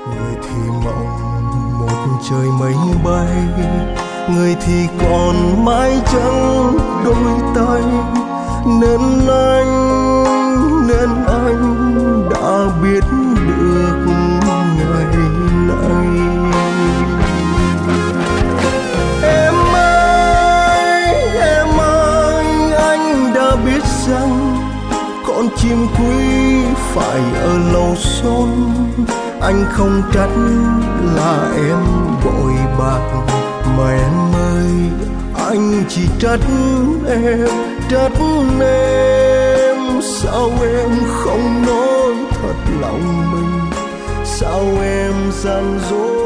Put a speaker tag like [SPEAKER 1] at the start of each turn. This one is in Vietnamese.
[SPEAKER 1] Người thì mộng một trời mây bay, người thì còn mãi trắng đôi tay. Nên anh đã biết được ngày nay. Em ơi, anh đã biết rằng con chim quý phải ở lâu xôn. Anh không trách là em vội bạc, mà em ơi, anh chỉ trách em. Sao em không nói thật lòng mình, sao em gian dối